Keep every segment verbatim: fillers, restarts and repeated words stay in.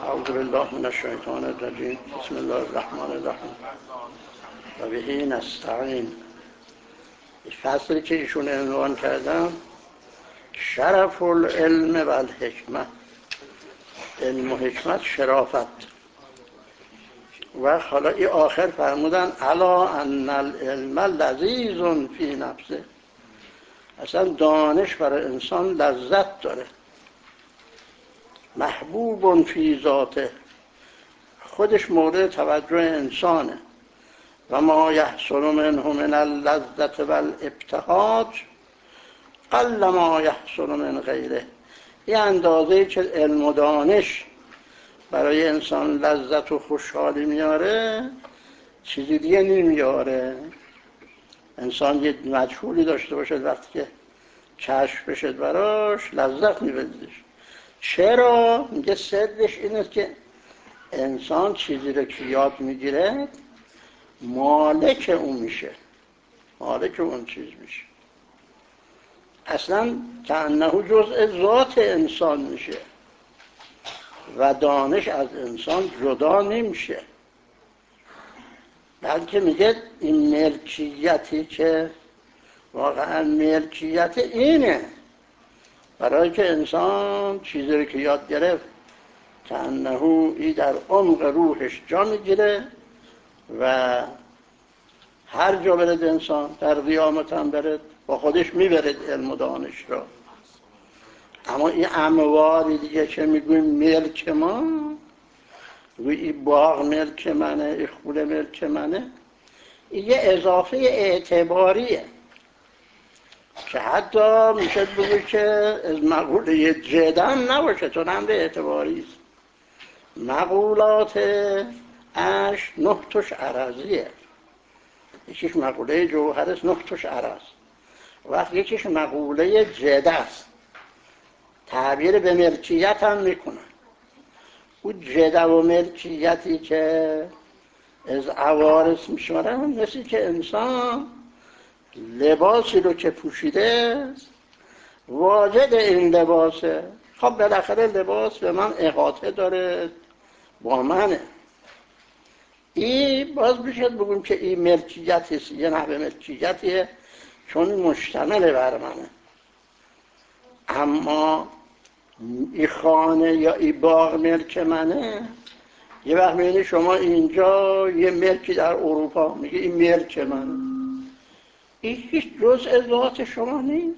اعوذ بالله من الشیطان الرجیم. بسم الله الرحمن الرحیم و بهی نستعین. فصلی که ایشون عنوان کردم شرف العلم و الحکمت، علم و حکمت شرافت. و حالا این آخر فرمودن الا ان العلم لذیذ فی نفسه، اصلا دانش برای انسان لذت داره، محبوب فی ذاته، خودش مورد توجه انسانه، و ما یحصل منه من اللذت و الابتهاج قل ما یحصل من غیره. یه اندازه‌ای که علم و دانش برای انسان لذت و خوشحالی میاره چیزی دیگه نمیاره. انسان یه مجهولی داشته باشه وقتی که کشف بشه براش لذت میبردش. چرا؟ میگه سرش اینه که انسان چیزی رو که یاد میگیره مالک اون میشه، مالک اون چیز میشه، اصلا کأنه جزء ذات انسان میشه و دانش از انسان جدا نمیشه. بلکه میگه این ملکیتی که واقعا ملکیت اینه، برای که انسان چیزی رو که یاد گرفت کأنه ای در عمق روحش جا میگیره و هر جا برد انسان در قیامت هم برد با خودش میبرد علم و دانش را. اما این اموال دیگه که میگویم ملک ما، گوی این باغ ملک منه، این خونه ملک منه، این یه اضافه اعتباریه که حتی میشه بگوی که از مقوله جدن نباشه، چون هم به اعتباری است. مقولات اش نه توش عرضیه، یکیش مقوله جوهر است، نه توش عرض، وقت یکیش مقوله جده است، تعبیر به ملکیت هم میکنه. اون جده و ملکیتی که از عوارض میشمارن مثل که انسان لباسی رو که پوشیده واجد این لباسه. خب بالاخره لباس به من احاطه داره، با منه. این باز بشد بگویم که این ملکیتیست، یه نحوه ملکیتیه چون مشتمل بر منه. اما این خانه یا این باغ ملک منه. یه وقت میبینی شما اینجا یه ملکی در اروپا میگه این ملک منه، این هیچ جزء ذات شما نیست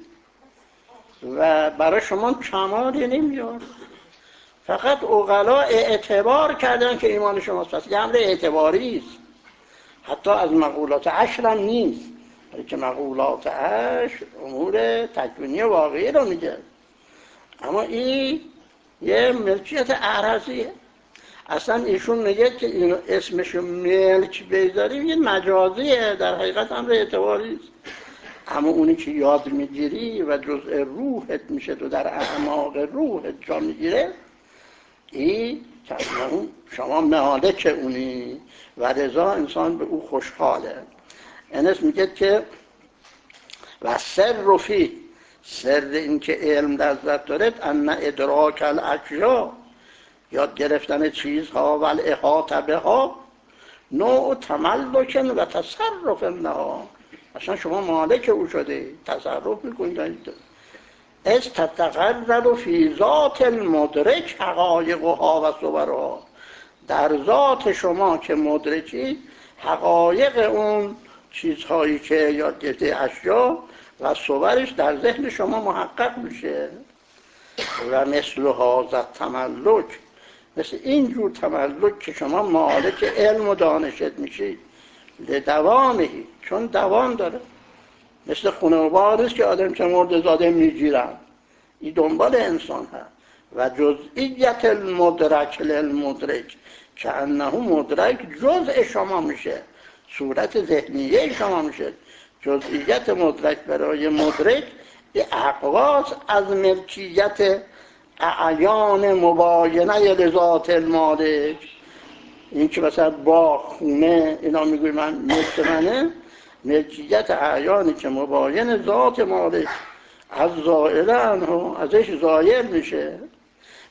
و برای شما کمالی نمیاد. فقط عقلا اعتبار کردن که ایمان شماست، پس یه امر اعتباری است، حتی از مقولات عشر هم نیست، که مقولات عشر امور تکوینی واقعی رو میگه. اما این یه ملکیت اعراضیه. اصلا ایشون میگه که اینو اسمشو ملک بذاریم یه مجازیه، در حقیقت امر اعتباری است. اما اونی که یاد میگیری و جزء روحت میشه، تو در اعماق روحت جا میگیره، این شما مالک اونی و رضا انسان به او خوشحاله. انس میگه که و سر رفی، سر این که علم لذت دارد ان ادراک الاشیا، یاد گرفتن چیزها و الاحاطه بها، نوع تملک و تصرف نها، اصلا شما مالک او شده، تصرف میکنید. از تتقرر فی ذات المدرک حقایقها و صورها، در ذات شما که مدرکی حقایق اون چیزهایی که یاد گرفته اشیا و صورش در ذهن شما محقق میشه. و مثل هذا تملک، مثل اینجور تملک که شما مالک علم و دانشت میشید، لدوامهی، چون دوام داره، مثل خونه و بار است که آدم که مرد زاده میگیرن، این دنبال انسان هست. و جزئیت المدرک للمدرک که انه مدرک جزء شما میشه، صورت ذهنیه شما میشه. جزئیت مدرک برای مدرک یه اقواس از ملکیت اعیان مباینه لذات المالک. این که مثلا با خونه اینا میگوی من ملک منه، ملکیت اعیانی که مباین ذات مالک از زائل عنه، ازش زائل میشه.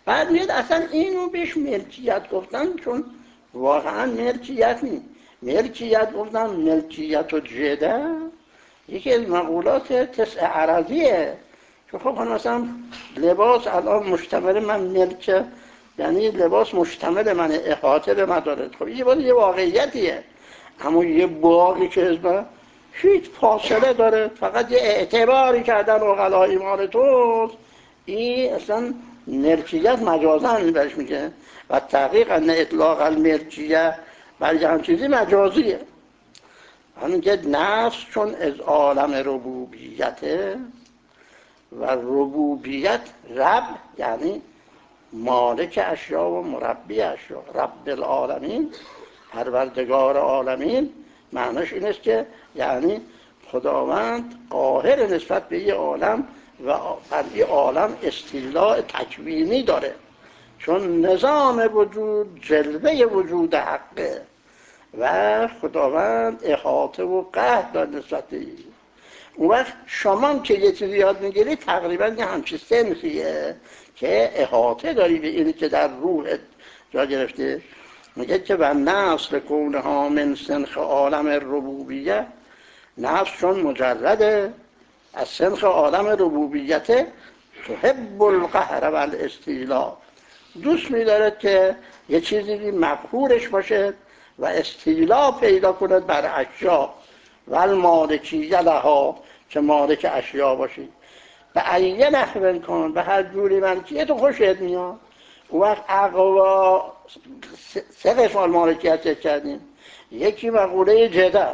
بعد میاد اصلا اینو بهش ملکیت گفتن، چون واقعا ملکیت نیست. ملکیت گفتن ملکیت و جده یکی از مقولات تسع عرضیه. که خب مثلا لباس الان مشتمل من ملک، یعنی لباس مشتمل من، احاطه به من داره. خب یه باید یه واقعیتیه. اما یه باقی که اسمه هیچ فاصله داره، فقط یه اعتباری کردن اقلا ایمان توست، این اصلا ملکیت مجازن بهش میگه. و تحقیق ان اطلاق الملکیه بر یه هم چیزی مجازیه. همین که نفس چون از عالم ربوبیته، و ربوبیت رب یعنی مالک اشیا و مربی اشیا، رب العالمین، پروردگار عالمین، معنیش این است که یعنی خداوند قاهر نسبت به یه عالم و بر این عالم استیلاء تکوینی داره، چون نظام وجود جلوه وجود حقه و خداوند احاطه و قهر داره نسبت به این. اون وقت شما که یه چیزی یاد میگیری تقریبا یه همچین سنخیه که احاطه داری به اینی که در روحت جا گرفته. میگه که و نفس کونها من سنخ عالم ربوبیه، نفس چون مجرده از سنخ عالم ربوبیت، تحب القهر و الاستیلاء، دوست می‌دارد که یه چیزی مقهورش باشه و استیلا پیدا کند بر اشیا و المالکیه لها، که مالک اشیا باشی. به ایه نحو کن، به هر جوری ملکیت تو خوشت میاد. اون وقت اقوا سه قسم مالکیت کردیم، یکی مقوله جده،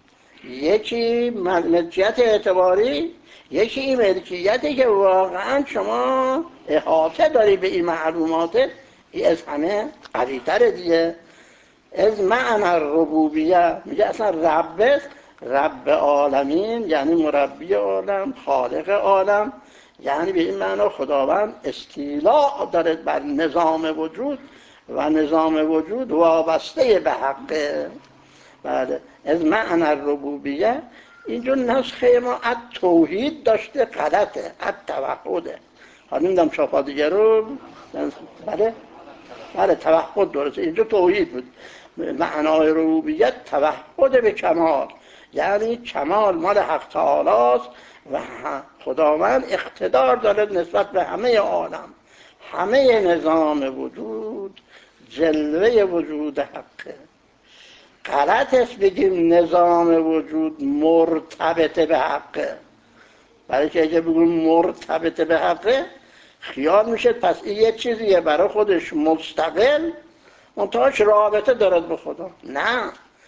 یکی ملکیت اعتباری، یکی این ملکیتی که واقعا شما احاطه داری به این معلومات، این از همه قوی‌تره دیگه. از معنی ربوبیه میگه اصلا رب، رب عالمین یعنی مربی عالم، خالق عالم، یعنی به این معنی خداوند استیلاء داره بر نظام وجود و نظام وجود وابسته به حقه. بله، از معنی ربوبیه اینجا نسخه ما از توحید داشته غلطه، از توحده. حالا نمیدونم چاپا دیگه رو، بله بله توحد درسته، اینجا توحید بود. معنای ربوبیت توحد به کمال، یعنی کمال مال حق تعالی است و خداوند اقتدار داره نسبت به همه عالم، همه نظام وجود جلوه وجود حقه. غلط است بگیم نظام وجود مرتبط به حقه، برای که اگه بگیم مرتبط به حقه خیال میشه پس این یه چیزیه برای خودش مستقل منتهاش رابطه دارد به خدا. نه،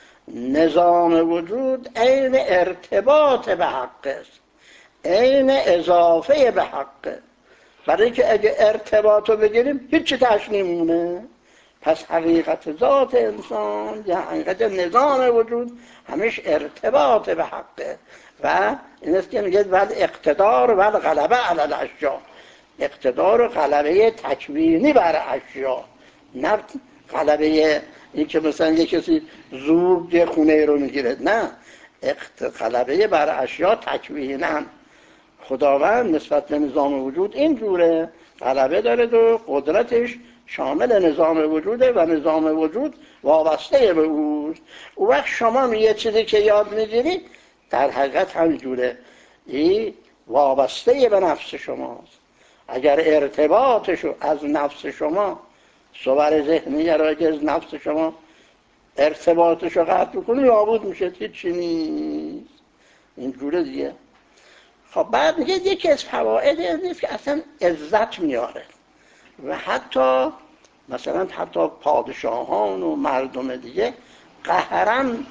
نظام وجود عین ارتباط به حق است، عین اضافه به حقه. برای که اگه ارتباط رو بگیریم هیچی تش نمیمونه. پس حقیقت ذات انسان یا حقیقت نظام وجود همیشه ارتباط به حقه و این است که میگه ول اقتدار ول غلبه علی الاشیا، اقتدار و غلبه تکوینی بر اشیا، نه غلبه این که مثلا یک کسی زور یه خونه رو میگیره، نه، غلبه بر اشیا تکویناً. خداوند نسبت به نظام وجود این جوره، غلبه داره و قدرتش شامل نظام وجوده و نظام وجود وابسته به اوست. اون وقت شما یه چیزی که یاد میگیری در حقیقت همین جوره، این وابسته به نفس شماست. اگر ارتباطشو از نفس شما، صور ذهنیه را که از نفس شما ارتباطشو قطع کنی نابود میشه، هیچی نیست. این جوره دیگه. خب بعد میگه یکی از فواید نیست که اصلا عزت میاره و حتی مثلا حتی پادشاهان و مردم دیگه قهرن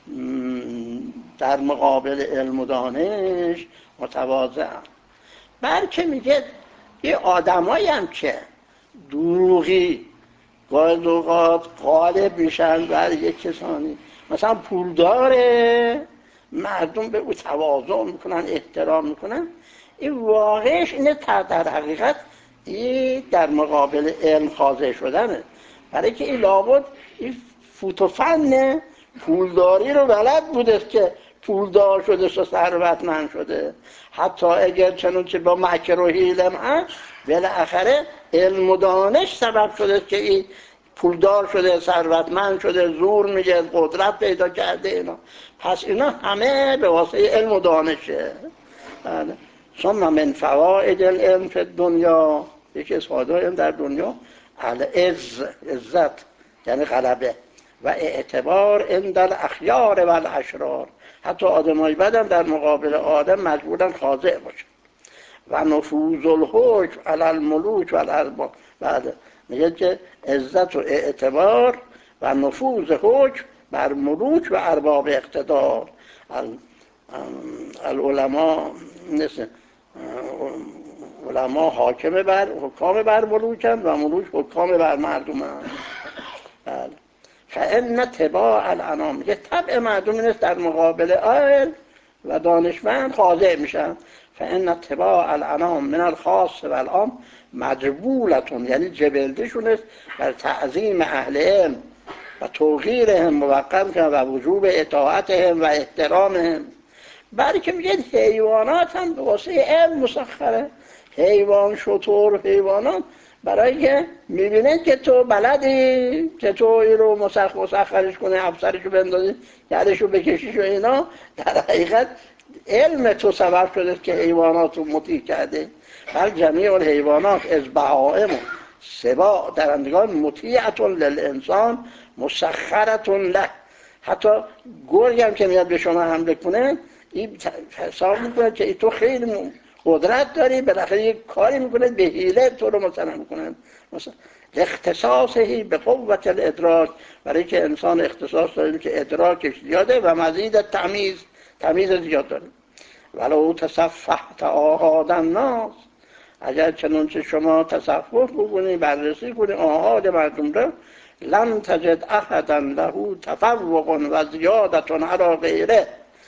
در مقابل علم و دانش متواضعن. بلکه میگه یه آدمایی هم که دروغی گاهی اوقات غالب میشن بر یک کسانی، مثلا پولداره، مردم به او تواضع میکنن، احترام میکنن، این واقعش اینه در حقیقت این در مقابل علم خاضع شدنه. برای که این لابد این فوت و فن پولداری رو بلد بوده که پولدار شده و ثروتمند شده، حتی اگر چنون که با مکر و حیلم هست بالاخره علم و دانش سبب شده که این پولدار شده، ثروتمند شده، زور میگه، قدرت پیدا کرده اینا. پس اینا همه به واسطه علم و دانشه. بله. ثم من فوائد العلم فی الدنیا، یکی از فایده علم در دنیا العز، عزت یعنی غلبه، و اعتبار عند الاخیار و الاشرار، حتی آدمای بدم در مقابل آدم مجبورن خاضع باشن. و نفوذ الحکم علی الملوک و الارباب. بعد میگه که عزت و اعتبار و نفوذ حکم بر ملوک و ارباب اقتدار. العلماء مثل علما حاکم بر حکام بر ملوکن و ملوک حکام بر مردمن. بله. فان تباع الانام، میگه طبع مردم اینست در مقابل علم و دانشمند خاضع میشن. فان تباع الانام من الخاص و العام مجبولتون، یعنی جبلدشون است بر تعظیم اهل علم و توقیرهم موقر کن و وجوب اطاعتهم و احترامهم. برای که میگه حیوانات هم به واسه علم مسخره. حیوان، شتر، حیوانات برای که میبینه که تو بلدی که تو این رو مسخ مسخرش کنه، افسرشو بندازی، یدشو بکشیش و اینا، در حقیقت علم تو سبب شده که حیوانات رو مطیع کرده. بل جمیع الحیوانات از بهائم سباع درندگان مطیعتون للانسان مسخرتون له. حتی گرگ هم که میاد به شما حمله کنه، این حساب میکنه که تو خیلی قدرت داری، بالاخره یک کاری میکنه به حیله تو رو مثلا میکنه. مثلا اختصاصی به قوت الادراک، برای که انسان اختصاص داره که ادراکش زیاده و مزید تمیز تمیز زیاد داره. ولو تصفحت آحاد الناس، اگر چنانچه شما تصفح بکنی، بررسی کنی آحاد مردم را، لم تجد احدا له تفوق و زیادت علی غیره،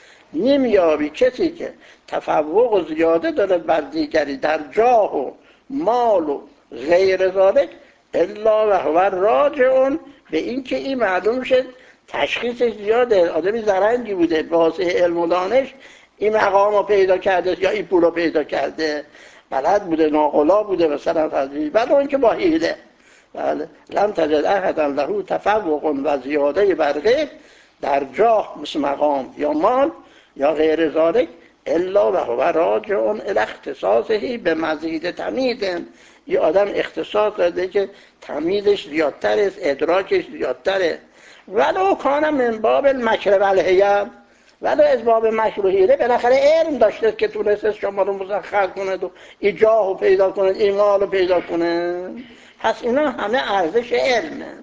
نمیابی کسی که تفوق و زیاده داره بر دیگری در جاه و مال و غیر ذالک، الا و هو راجعون به این که این معلوم شد تشخیصش زیاده، آدمی زرنگی بوده، به واسه علم و دانش این مقام رو پیدا کرده یا این پول رو پیدا کرده، بلد بوده، ناقلا بوده مثلا فضلی، بله اون که با حیله. بله. لم تجد احدا له تفوق و زیاده بر غیر در جاه مثل مقام یا مال یا غیر ذالک، الا و هو راجعون الی اختصاصه به مزید تمیز. این آدم اختصاص داده که تمیزش زیادتر است، ادراکش زیادتره. ولو کان من باب المکر و الحیل، ولو از باب مکر و حیله بالاخره علم داشته که تونست شما رو مسخر کنه و این جاه رو پیدا کنه، این مال رو پیدا کنه. پس اینا همه ارزش علمه.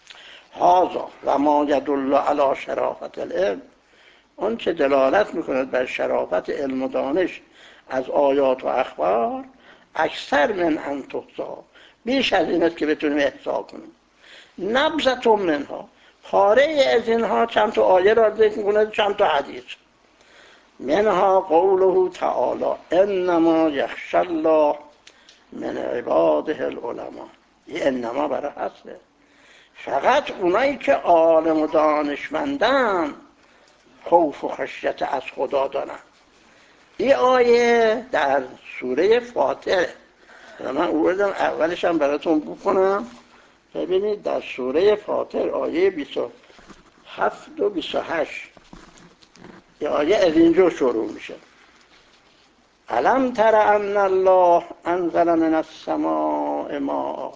هذا و ما یدل علی شرافت العلم، اون که دلالت میکند بر شرافت علم و دانش از آیات و اخبار، اکثر من ان تحصی، بیش از این است که بتونیم احصا کنیم. نبذة منها، پاره از اینها چند تا آیه را ذکر میکنه، چند تا حدیث. منها قوله تعالی انما یخشی الله من عباده العلماء. این انما برای حسره، فقط اونایی که عالم و دانشمندن خوف و خشیت از خدا دارن. این آیه در سوره فاطر، من اوردم اولش هم براتون بکنم ببینید. در سوره فاطر آیه بیست و هفت و بیست و هشت، این آیه از اینجا شروع میشه. الم تر ان الله انزل من السماء ماء.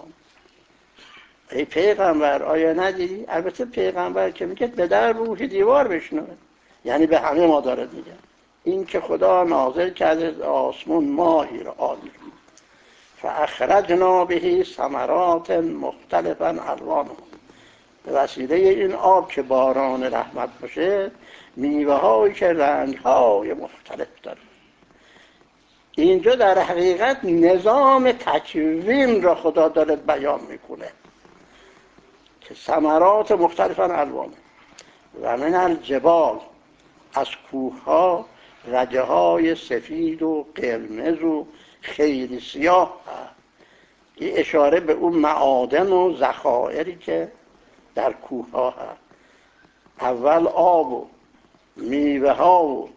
ای پیغمبر آیا ندیدی؟ البته پیغمبر که میگه به در روح دیوار بشنوه، یعنی به همه ما داره میگه. این که خدا نازل کرده از آسمون ماهی را، آبی، فاخرجنا به ثمرات مختلفا الوانها، به وسیله این آب که باران رحمت باشه میوه هایی که رنگ های مختلف داره. اینجا در حقیقت نظام تکوین را خدا داره بیان میکنه که ثمرات مختلفا الوان. و من الجبال، از کوه ها رگه های سفید و قرمز و خیلی سیاه هست. این اشاره به اون معادن و ذخایری که در کوه ها هست. اول آب و میوه ها و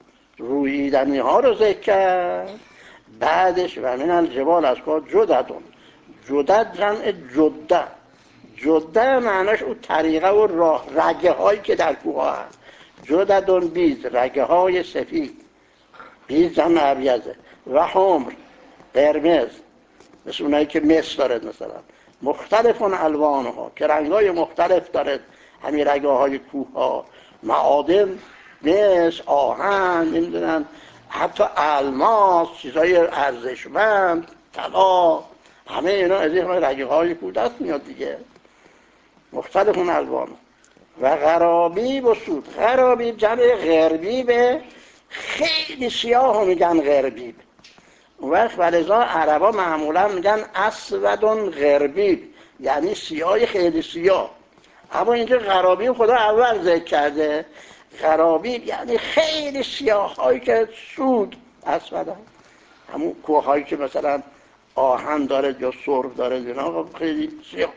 روییدنی ها رو ذکر کرد، بعدش و من الجبال، از کوه جددون، جدد جمع جده. جده معناش اون طریقه و راه، رگه هایی که در کوه ها هست. جددون بیز، رگه های سفید، بیز جمع ابیضه. و حمر، قرمز، مثل اونایی که مس دارد مثلا. مختلفون الوانها، که رنگای مختلف دارد همین رگه های کوه ها. معادن، مس، آهن، نمیدونن حتی الماس، چیزای ارزشمند، طلا، همه اینا از این رگه های کوه دست میاد دیگه. مختلفون الوان. و غرابیب و سود. غرابیب جمع غربیبه، خیلی سیاه میگن غربیب. اون وقت ولذا عربا معمولا میگن اسودون غربیب، یعنی سیاه خیلی سیاه. اما اینجا غرابیب خدا اول ذکر کرده. غرابیب یعنی خیلی سیاه هایی که سود اسود هم. همون کوه هایی که مثلا آهن داره یا سرخ داره اینا خیلی سیاه.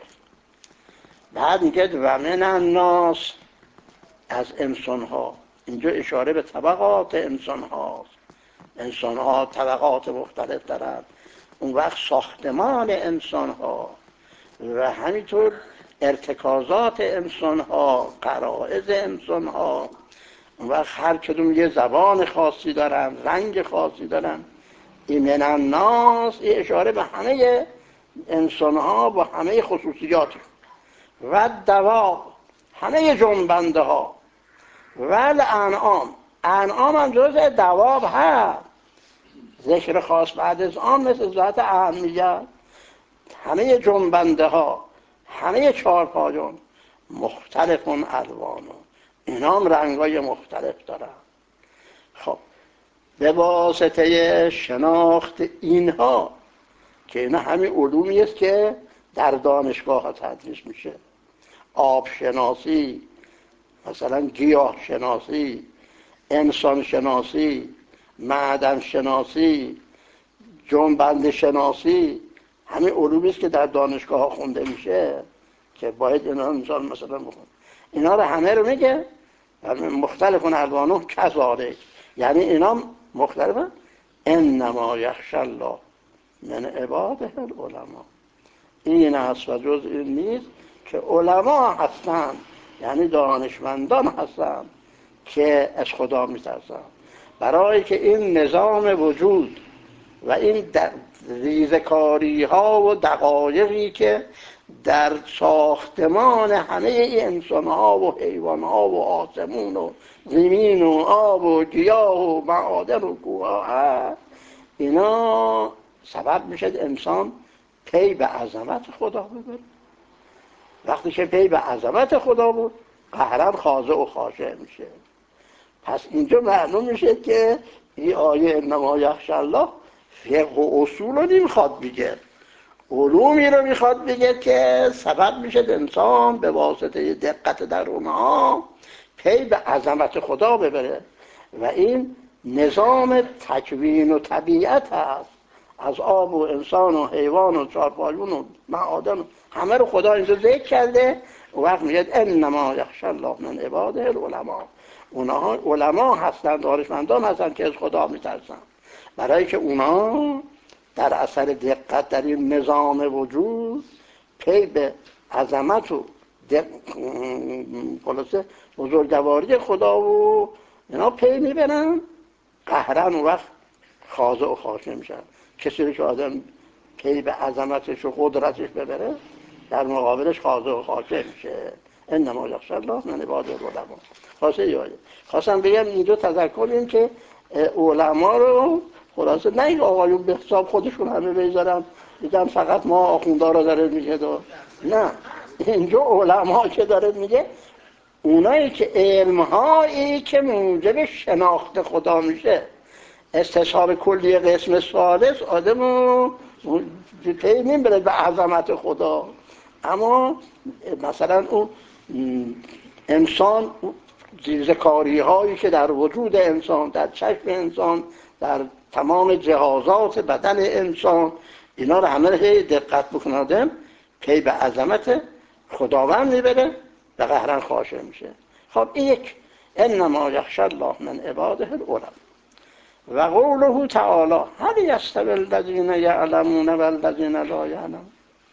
بعد میگه و من الناس، از انسان ها. اینجا اشاره به طبقات انسان هاست. انسان ها طبقات مختلف دارند. اون وقت ساختمان انسان ها و همینطور ارتکازات انسان ها، غرایز انسان ها، اون وقت هر کدوم یه زبان خاصی دارن، رنگ خاصی دارن. این من الناس، این اشاره به همه انسان ها با همه خصوصیات. و دواب، همه جنبنده ها. و الانعام، انعام هم جزء دواب هست. ذکر خاص بعد از آن مثل ذات اهمیت. همه جنبنده ها، همه چارپایان، مختلفون الوانو، اینا هم رنگای مختلف دارن. خب به واسطه شناخت اینها، که اینا همین علومی است که در دانشگاه ها تدریس میشه. آب شناسی، مثلا گیاه شناسی، انسان شناسی، معدن شناسی، جنبنده شناسی، همه علومی است که در دانشگاه ها خونده میشه که باید اینا انسان مثلا بخون. اینا رو همه رو میگه مختلفون الوانو کذالک، یعنی اینا مختلفن. انما یخشی الله من عباده العلماء. این است و جز این نیست که علما هستند، یعنی دانشمندان هستند که از خدا میترسند. برای که این نظام وجود و این ریزکاری ها و دقایقی که در ساختمان همه این انسان ها و حیوان ها و آسمون و زمین و آب و گیاه و معادن و کوه ها هست، اینا سبب میشه انسان پی به عظمت خدا ببره. وقتی که پی به عظمت خدا بود، قهرا خاضع و خاشع میشه. پس اینجا معلوم میشه که این آیه انما یخشی الله فقه و اصول رو نمیخواد بگه، علومی رو میخواد بگه که سبب میشه انسان به واسطه دقت در اونها پی به عظمت خدا ببره. و این نظام تکوین و طبیعت هست. از آب و انسان و حیوان و چارپایون و معادن همه رو خدا اینجا ذکر کرده. و وقت میگه انما یخشی الله من عباده العلماء. اونها علما هستند، دانشمندان هستند که از خدا میترسند، برای که اونها در اثر دقت در این نظام وجود پی به عظمت و خلاصه بزرگواری خدا و اینا پی میبرن. قهرن اون وقت خاضع و خاشع میشن. کسی رو که آدم پی به عظمتش و قدرتش ببره، در مقابلش خاضع و خاشع میشه. انما یخشی الله من عباده العلماء. خاصه یه خواستم بگم این دو تذکر این که علما رو خلاصه نه این آقایون به حساب خودشون همه بیزارن میگن فقط ما آخونده رو داره میگه دو. نه، اینجا علما که داره میگه اونایی که علمهایی که موجب شناخت خدا میشه. استصحاب کلی قسم ثالث آدم رو پی نمیبره به عظمت خدا، اما مثلا اون انسان ریزکاری هایی که در وجود انسان، در چشم انسان، در تمام جهازات بدن انسان، اینا رو همه دقت بکنادم پی به عظمت خداوند میبره و قهرن خاشع میشه. خب این یک انما یخشی الله من عباده العلماء. و قوله تعالی هل یستوی الذین یعلمون والذین لا یعلمون.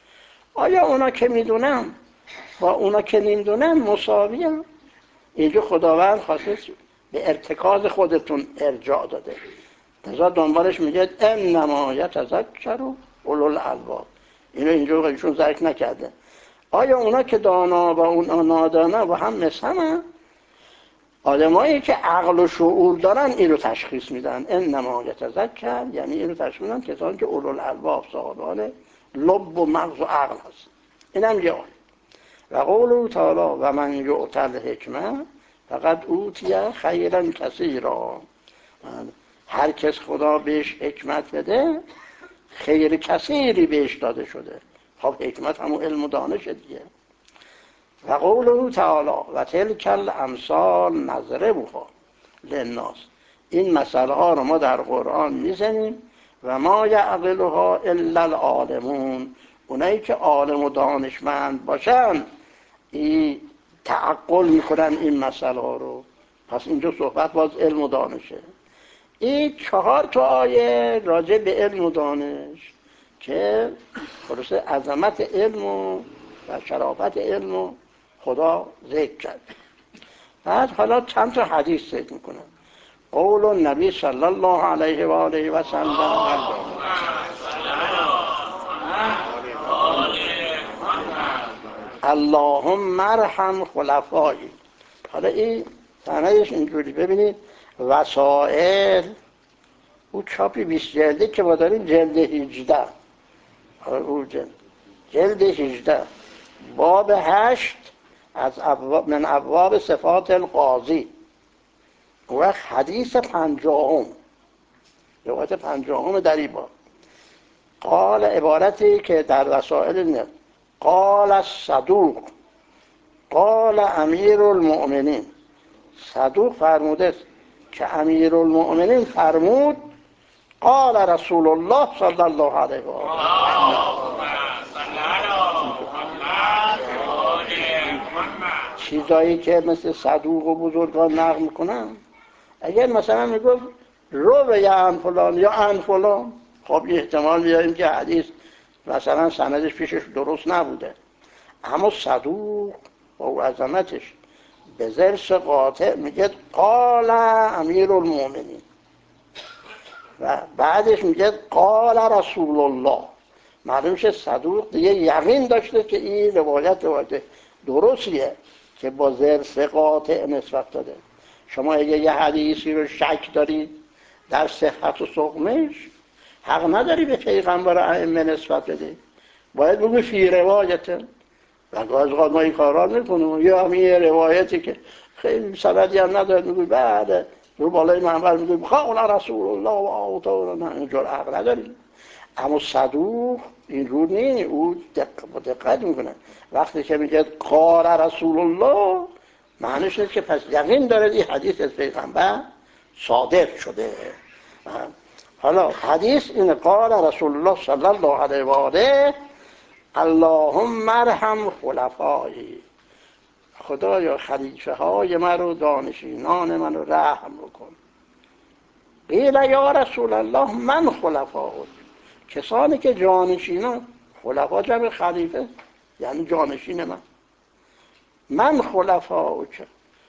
آیا اونا که میدونن با اونا که نمیدونن مساوی هم؟ اینجا خداوند خواسته به ارتکاز خودتون ارجاع داده، لذا دنبالش میگه انما یتذکر اولو الالباب. اینو اینجا ایشون ذکر نکرده. آیا اونا که دانا و اونا نادانا و هم مثل همه؟ آدمایی که عقل و شعور دارن اینو تشخیص میدن. انما یتذکر یعنی اینو تشخیص میدن کسانی که اولو الالباب، صاحبان لب و مغز و عقل هست. اینم یه آیه. و قوله تعالی و من یؤت الحکمه فقد اوتی خیرا کثیرا. هر کس خدا بهش حکمت بده خیر کثیری بهش داده شده. خب حکمت همون علم و دانش دیگه. و قوله تعالی و تلک الامثال نضربها للناس. این مسئله ها رو ما در قرآن میزنیم و ما یعقلها الا العالمون. اونایی که عالم و دانشمند باشن این تعقل میکنن این مسئله ها رو. پس اینجا صحبت باز علم و دانشه. این چهار تا آیه راجع به علم و دانش که خلاصه عظمت علم و شرافت علم و خدا ذکر کرد. بعد حالا چند تا حدیث ذکر میکنم. قول النبی صلی الله علیه و آله و سلم اللهم ارحم خلفایی. حالا این سندش اینجوری ببینید. وسائل او چاپی بیست جلده که ما داریم جلد هجده. او جلد جلد هجده باب هشت از ابواب من ابواب صفات القاضی. و حدیث پنجاهم روایت پنجاهم در این باب قال عبارتی که در وسائل نه قال الصدوق قال امیر المؤمنین. صدوق فرموده که امیر المؤمنین فرمود قال رسول الله صلی الله علیه و آله. چیزایی که مثل صدوق و بزرگان نقل میکنن، اگر مثلا میگفت رو یا ان فلان یا ان فلان، خب احتمال میاریم که حدیث مثلا سندش پیشش درست نبوده. اما صدوق و عظمتش به ذرس قاطع میگه قال امیر المؤمنین و بعدش میگه قال رسول الله. معلوم شه صدوق دیگه یقین داشته که این روایت روایت درستیه که با ذرس قاطع نسبت داده. شما اگه یه حدیثی رو شک دارید در صحت و سقمش، حق نداری به پیغمبر ائمه نسبت بده. باید بگو فی روایته. و گاز ما این کارا میکنیم. یا همین روایتی که خیلی سندی هم نداره میگوی بعد رو بالای منبر میگوی قال رسول الله و آتانا. نه اینجور حق نداریم. اما صدوق این رو نی، او دقت دقت میکنه. وقتی که میگه قال رسول الله معنیش اینه که پس یقین داره این حدیث از پیغمبر صادق شده. حالا حدیث این قال رسول الله صلی الله علیه و آله اللهم ارحم خلفایی. خدایا خلیفه های من و دانشینان من رو رحم بکن. قیل یا رسول الله من خلفاؤک. کسانی که جانشینان، خلفا جمع خلیفه یعنی جانشین من. من خلفاؤک.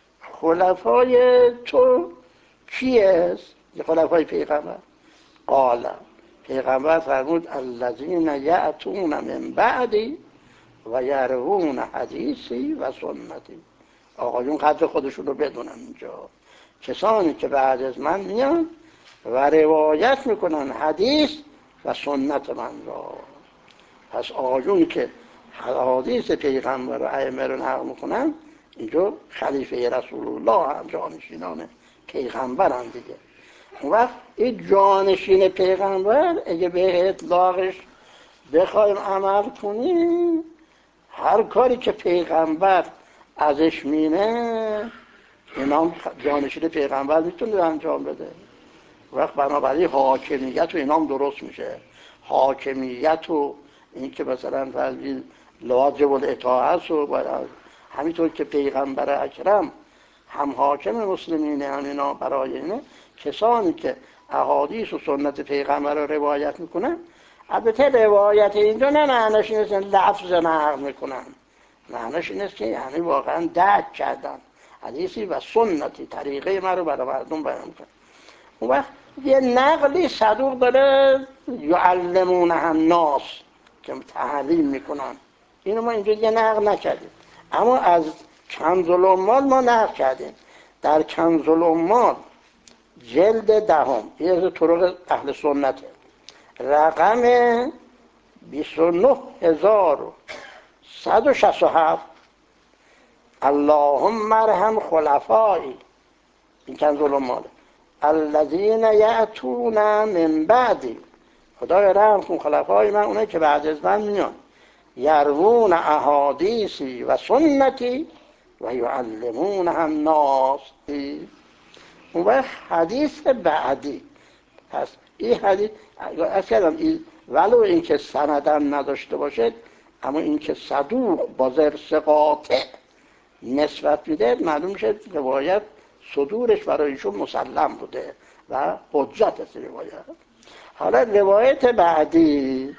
خلفای تو کیه؟ خلفای پیغمبر. قال پیغمبر فرمود الذین یأتون من بعدی و یروون حدیثی و سنتی. آقایون قدر خودشون رو بدونن اینجا. کسانی که بعد از من میان و روایت میکنن حدیث و سنت من را. پس آقایون که حدیث پیغمبر و ائمه رو نقل میکنن اینجا خلیفه رسول الله هم جانشینان پیغمبر هم دیگه. اون وقت این جانشین پیغمبر اگه به اطلاقش بخوایم عمل کنیم، هر کاری که پیغمبر ازش مینه اینا جانشین پیغمبر میتونه انجام بده. وقت بنابراین حاکمیت و اینام درست میشه. حاکمیت و این که مثلا فرضی واجب الاطاعت و همینطور که پیغمبر اکرم هم حاکم مسلمینه هم اینا برای اینه کسانی که احادیث و سنت پیغمبر رو روایت میکنن البته روایت اینجا نه معنیش نیست لفظ نقل میکنن، معنیش این است که یعنی واقعا درک کردن حدیثی و سنتی طریقه من رو برای مردم بیان کردن. اون وقت یه نقلی صدوق داره یعلمونه الناس که تعلیم میکنن، اینو ما اینجا یه نقل نکردیم، اما از کنز العمال ما نقل کردیم. در کنز العمال جلد دهم یه از طرق اهل سنته، رقم بیست و نه هزار و صد و شصت و هفت، اللهم ارحم خلفایی، این کنز العمال، الذین یأتون من بعدی، خدای رحم کن خلفای من اونایی که بعد از من میان، یروون احادیثی و سنتی و یعلمون الناس. اون وقت حدیث بعدی پس این حدیث از کردم این ولو اینکه سندن نداشته باشد، اما اینکه صدوق با ذرس قاطع نسبت میده معلوم میشه روایت صدورش برای ایشون مسلم بوده و حجت است روایت. حالا روایت بعدی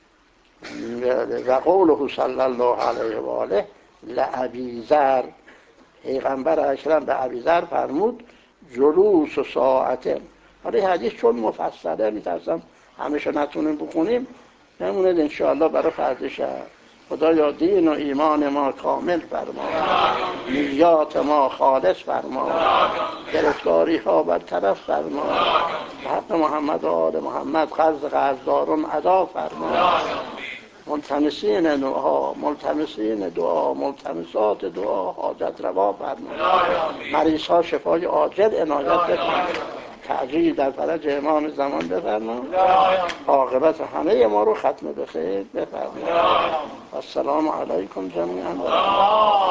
و قوله صلی الله علیه و آله لابی ذر، پیغمبر اکرم به ابی ذر فرمود جلوس و ساعته. حالا این حدیث چون مفصله میترسم همیشه نتونیم بخونیم، نموند انشاءالله برای فرض شهر. خدایا دین و ایمان ما کامل فرما، نیات ما خالص فرما، گرفتاری ها برطرف فرما، حق محمد و آل محمد قرض قرضداران ادا فرما، ملتمسین دعا ملتمسین دعا ملتمسات دعا حاجت روا فرما، مریض ها شفای عاجل عنایت بفرما، تعجیل در فرج امام زمان بفرما، عاقبت همه ما رو ختم به خیر بفرما. السلام علیکم جمیعا.